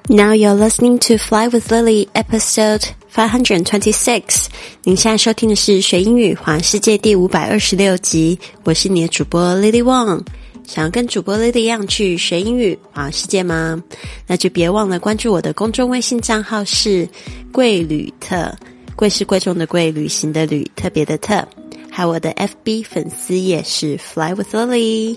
Now you're listening to Fly with Lily episode 526. 您现在收听的是学英语环世界第526集，我是你的主播 Lily Wang。想要跟主播 Lily 一样去学英语环世界吗？那就别忘了关注我的公众微信账号是贵旅特，贵是贵重的贵，旅行的旅，特别的特，还有我的 FB 粉丝页是 Fly with Lily。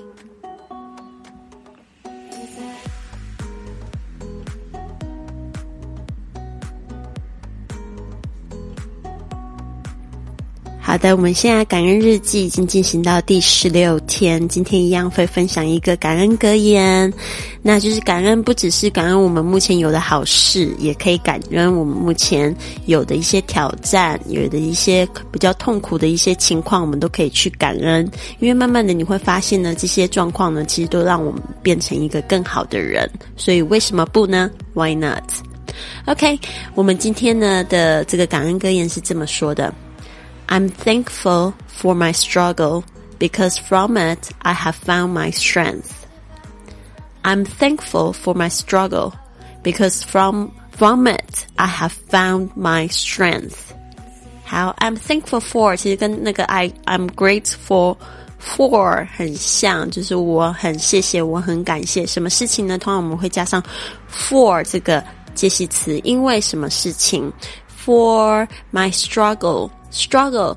好的，我们现在感恩日记已经进行到第16天，今天一样会分享一个感恩格言，那就是感恩不只是感恩我们目前有的好事，也可以感恩我们目前有的一些挑战，有的一些比较痛苦的一些情况，我们都可以去感恩，因为慢慢的你会发现呢，这些状况呢，其实都让我们变成一个更好的人，所以为什么不呢？ Why not? OK， 我们今天呢的这个感恩格言是这么说的，I'm thankful for my struggle because from it I have found my strength. I'm thankful for my struggle because from it I have found my strength. 好 I'm thankful for 其实跟那个 I'm grateful for 很像，就是我很谢谢，我很感谢什么事情呢？通常我们会加上 for 这个介系词，因为什么事情 For my struggle Struggle,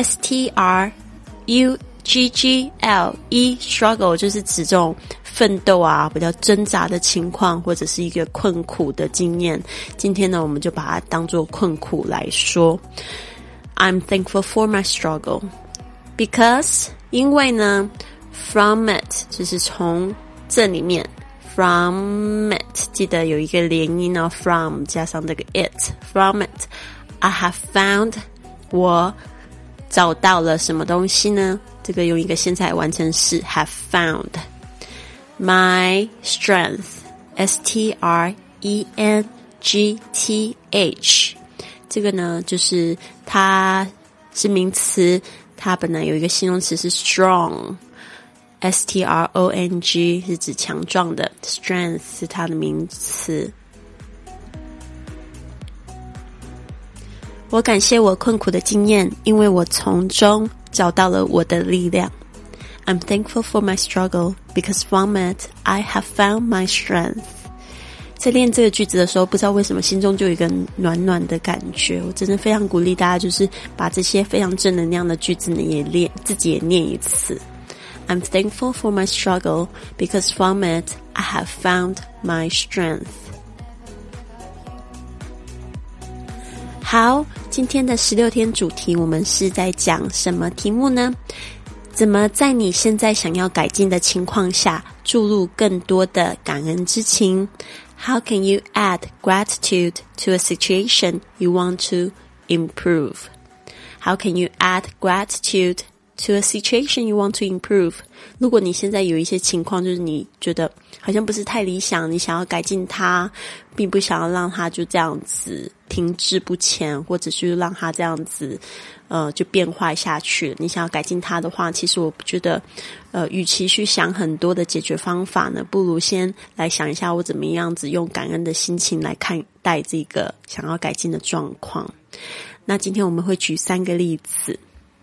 S-T-R-U-G-G-L-E Struggle 就是指这种奋斗啊，比较挣扎的情况，或者是一个困苦的经验。今天呢，我们就把它当作困苦来说。I'm thankful for my struggle because 因为呢 from it 就是从这里面 from it 记得有一个连音哦 from 加上这个 it from it I have found我找到了什么东西呢？这个用一个现在完成式 have found my strength S-T-R-E-N-G-T-H 这个呢就是它是名词，它本来有一个形容词是 strong S-T-R-O-N-G 是指强壮的， strength 是它的名词。我感谢我困苦的经验，因为我从中找到了我的力量。I'm thankful for my struggle because from it I have found my strength. 在练这个句子的时候，不知道为什么心中就有一个暖暖的感觉。我真的非常鼓励大家，就是把这些非常正能量的句子呢也练，自己也念一次。I'm thankful for my struggle because from it I have found my strength.好，今天的16天主题我们是在讲什么题目呢？怎么在你现在想要改进的情况下注入更多的感恩之情？ How can you add gratitude to a situation you want to improve? How can you add gratitude to a situation you want to improve? 如果你现在有一些情况，就是你觉得好像不是太理想，你想要改进它，并不想要让它就这样子停滞不前，或者是让它这样子就变坏下去，你想要改进它的话，其实我觉得与其去想很多的解决方法呢，不如先来想一下我怎么样子用感恩的心情来看待这个想要改进的状况。那今天我们会举3个例子，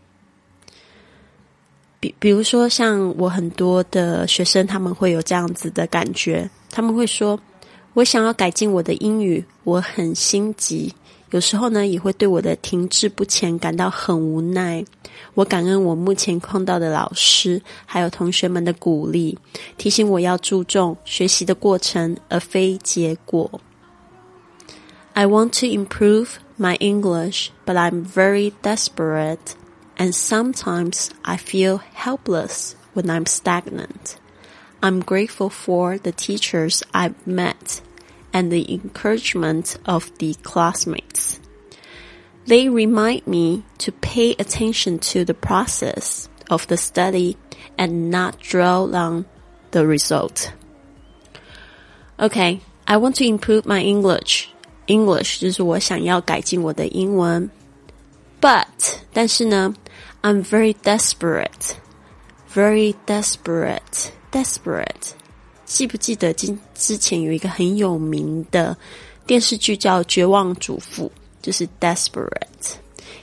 比如说像我很多的学生，他们会有这样子的感觉，他们会说我想要改进我的英语，我很心急，有时候呢也会对我的停滞不前感到很无奈。我感恩我目前碰到的老师还有同学们的鼓励，提醒我要注重学习的过程而非结果。 I want to improve my English, but I'm very desperate and sometimes I feel helpless when I'm stagnant. I'm grateful for the teachers I've met and the encouragement of the classmates. They remind me to pay attention to the process of the study and not dwell on the result. Okay, I want to improve my English. English 就是我想要改进我的英文。But 但是呢I'm very desperate. Very desperate. 记不记得之前有一个很有名的电视剧叫《绝望主妇》，就是 Desperate，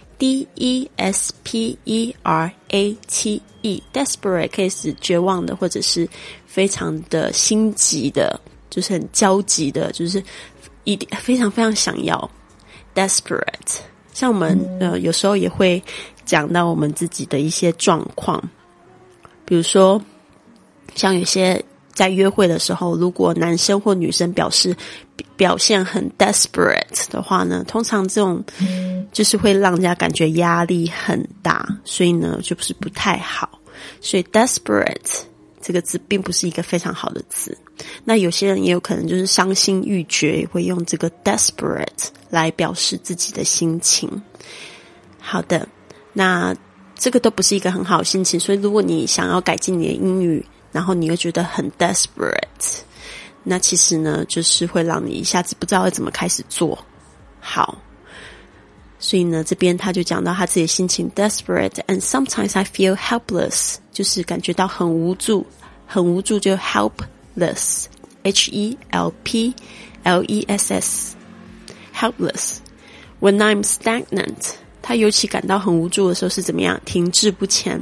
D-E-S-P-E-R-A-T-E， Desperate 可以是绝望的，或者是非常的心急的，就是很焦急的，就是非常非常想要 Desperate。 像我们有时候也会讲到我们自己的一些状况，比如说像有些在约会的时候，如果男生或女生表现很 desperate 的话呢，通常这种就是会让人家感觉压力很大，所以呢就是不太好。所以 desperate 这个字并不是一个非常好的字。那有些人也有可能就是伤心欲绝，会用这个 desperate 来表示自己的心情。好的，那这个都不是一个很好的心情，所以如果你想要改进你的英语，然后你又觉得很 desperate， 那其实呢就是会让你一下子不知道要怎么开始做好。所以呢这边他就讲到他自己的心情 desperate and sometimes I feel helpless， 就是感觉到很无助就 helpless H-E-L-P-L-E-S-S helpless。 When I'm stagnant， 他尤其感到很无助的时候是怎么样？停滞不前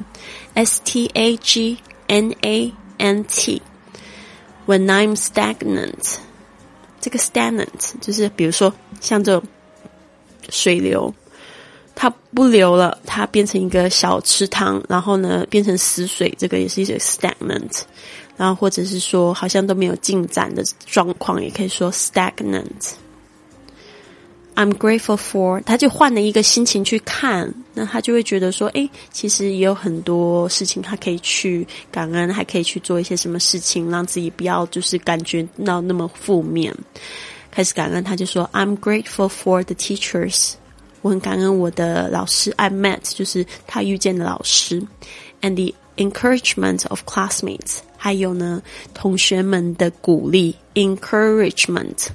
S-T-A-G-N-A-N-T When I'm stagnant， 这个 stagnant 就是比如说像这种水流，它不流了，它变成一个小池塘，然后呢变成死水，这个也是一个 stagnant。 然后或者是说好像都没有进展的状况，也可以说 stagnant。 I'm grateful for， 他就换了一个心情去看，那他就会觉得说其实也有很多事情他可以去感恩，还可以去做一些什么事情让自己不要就是感觉到那么负面。开始感恩，他就说 I'm grateful for the teachers， 我很感恩我的老师 I met， 就是他遇见的老师 and the encouragement of classmates， 还有呢同学们的鼓励 encouragement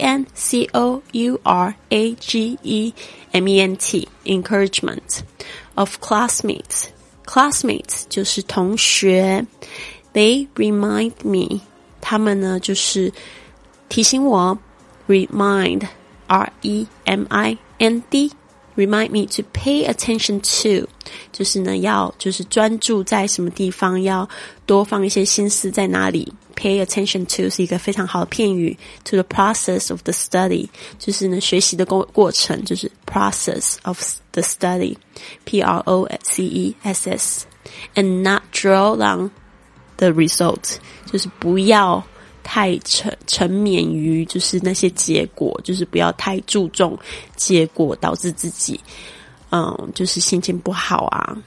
E-N-C-O-U-R-A-G-E-M-E-N-T encouragement of classmates， classmates 就是同学 They remind me， 他们呢就是提醒我Remind R-E-M-I-N-D Remind me to pay attention to， 就是呢就是专注在什么地方，要多放一些心思在哪里。 Pay attention to 是一个非常好的片语。 To the process of the study， 就是呢学习的过程，就是 process of the study P-R-O-C-E-S-S and not draw on the result， 就是不要太沉湎于就是那些结果，就是不要太注重结果导致自己就是心情不好啊。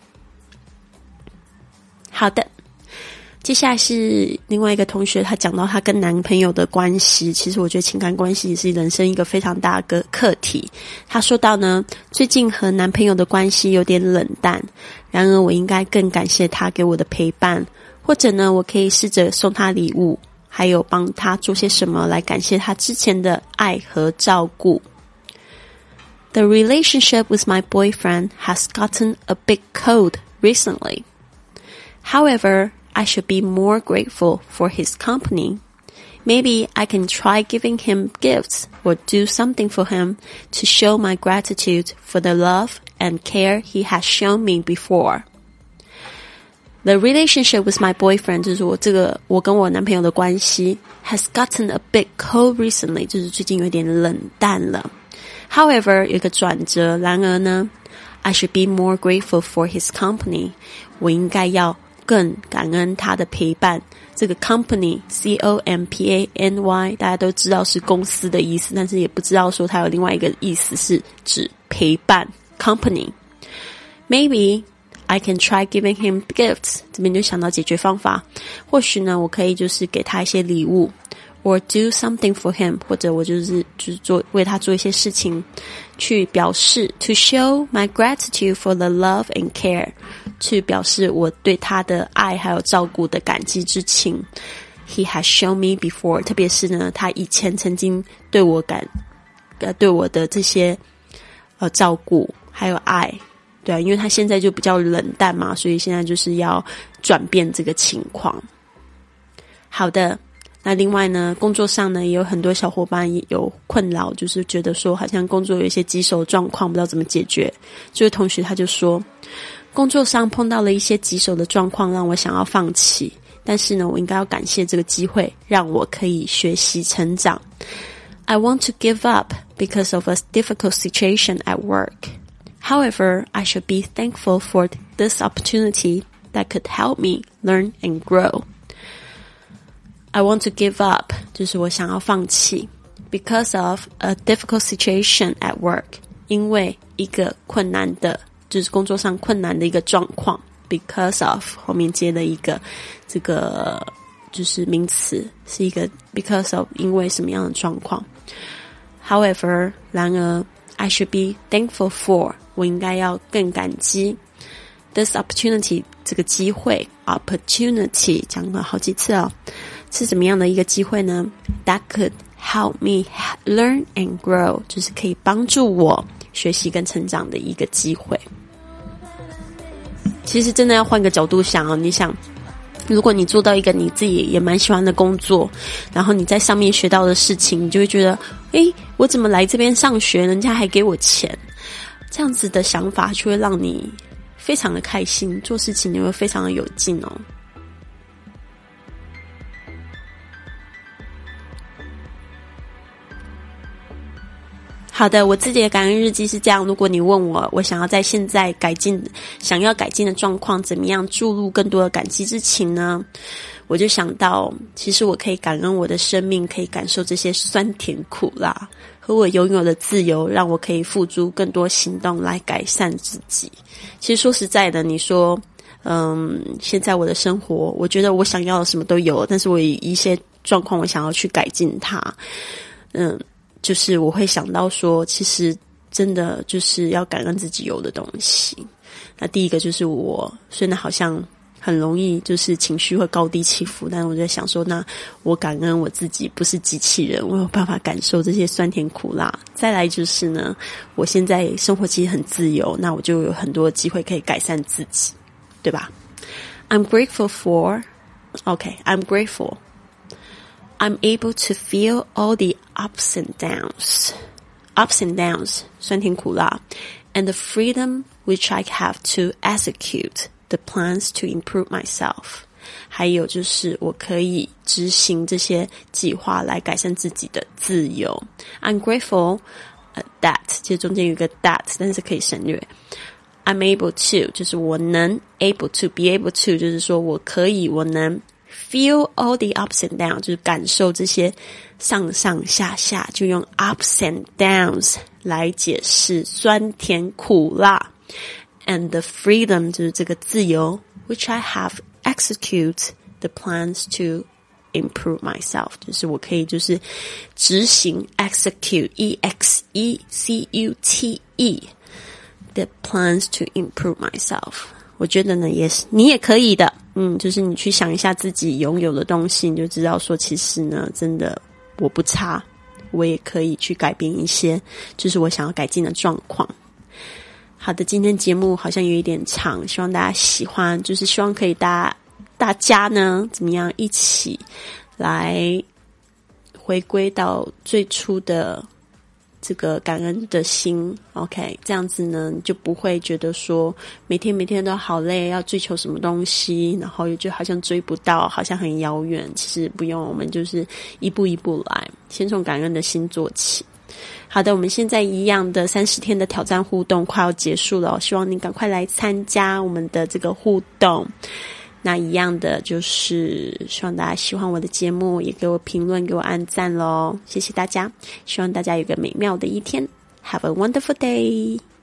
好的，接下来是另外一个同学，他讲到他跟男朋友的关系。其实我觉得情感关系是人生一个非常大的课题。他说到呢，最近和男朋友的关系有点冷淡，然而我应该更感谢他给我的陪伴，或者呢我可以试着送他礼物，还有帮他做些什么来感谢他之前的爱和照顾。The relationship with my boyfriend has gotten a bit cold recently. However, I should be more grateful for his company. Maybe I can try giving him gifts or do something for him to show my gratitude for the love and care he has shown me before.The relationship with my boyfriend 就是我跟我男朋友的关系 has gotten a bit cold recently 就是最近有点冷淡了。 However 有一个转折，然而呢 I should be more grateful for his company， 我应该要更感恩他的陪伴。这个 company C-O-M-P-A-N-Y 大家都知道是公司的意思，但是也不知道说它有另外一个意思是指陪伴 company。 Maybe I can try giving him gifts， 这边就想到解决方法，或许呢我可以就是给他一些礼物 or do something for him， 或者我就是为他做一些事情，去表示 to show my gratitude for the love and care， 去表示我对他的爱还有照顾的感激之情。 He has shown me before， 特别是呢他以前曾经对我的这些照顾还有爱，对啊，因为他现在就比较冷淡嘛，所以现在就是要转变这个情况。 好的，那另外呢，工作上呢也有很多小伙伴也有困扰，就是觉得说好像工作有一些棘手状况，不知道怎么解决。这位同学他就说，工作上碰到了一些棘手的状况，让我想要放弃，但是呢，我应该要感谢这个机会，让我可以学习成长。I want to give up because of a difficult situation at work. However, I should be thankful for this opportunity that could help me learn and grow. I want to give up, 就是我想要放弃 because of a difficult situation at work. 因为一个困难的，就是工作上困难的一个状况 because of 后面接了一个这个就是名词，是一个 because of 因为什么样的状况。However, 然而 I should be thankful for 我应该要更感激 this opportunity 这个机会 opportunity 讲了好几次哦，是怎么样的一个机会呢？ That could help me learn and grow 就是可以帮助我学习跟成长的一个机会。其实真的要换个角度想哦，你想如果你做到一个你自己也蛮喜欢的工作，然后你在上面学到的事情，你就会觉得我怎么来这边上学，人家还给我钱，这样子的想法就会让你非常的开心，做事情你会非常的有劲哦。好的，我自己的感恩日记是这样，如果你问我想要在现在想要改进的状况怎么样注入更多的感激之情呢？我就想到，其实我可以感恩我的生命，可以感受这些酸甜苦辣，和我拥有的自由，让我可以付诸更多行动来改善自己。其实说实在的，你说现在我的生活，我觉得我想要的什么都有，但是我有一些状况我想要去改进它。就是我会想到说，其实真的就是要感恩自己有的东西。那第一个就是我虽然好像很容易就是情绪会高低起伏，但是我在想说，那我感恩我自己不是机器人，我有办法感受这些酸甜苦辣。再来就是呢，我现在生活其实很自由，那我就有很多机会可以改善自己，对吧？ I'm grateful for I'm grateful.I'm able to feel all the ups and downs, 酸甜苦辣 and the freedom which I have to execute the plans to improve myself. 还有就是我可以执行这些计划来改善自己的自由。I'm grateful that 其实中间有一个 that 但是可以省略。I'm able to 就是我能 able to be able to 就是说我可以我能Feel all the ups and downs 就是感受这些上上下下，就用 ups and downs 来解释酸甜苦辣 and the freedom 就是这个自由 which I have execute the plans to improve myself 就是我可以就是执行 execute E-X-E-C-U-T-E the plans to improve myself 我觉得呢也是你也可以的就是你去想一下自己拥有的东西，你就知道说其实呢真的我不差，我也可以去改变一些就是我想要改进的状况。好的，今天节目好像有一点长，希望大家喜欢，就是希望可以大家呢怎么样一起来回归到最初的这个感恩的心 OK 这样子呢你就不会觉得说每天都好累，要追求什么东西，然后就好像追不到，好像很遥远。其实不用，我们就是一步一步来，先从感恩的心做起。好的，我们现在一样的30天的挑战互动快要结束了希望你赶快来参加我们的这个互动。那一样的就是希望大家喜欢我的节目，也给我评论，给我按赞咯，谢谢大家，希望大家有个美妙的一天。Have a wonderful day!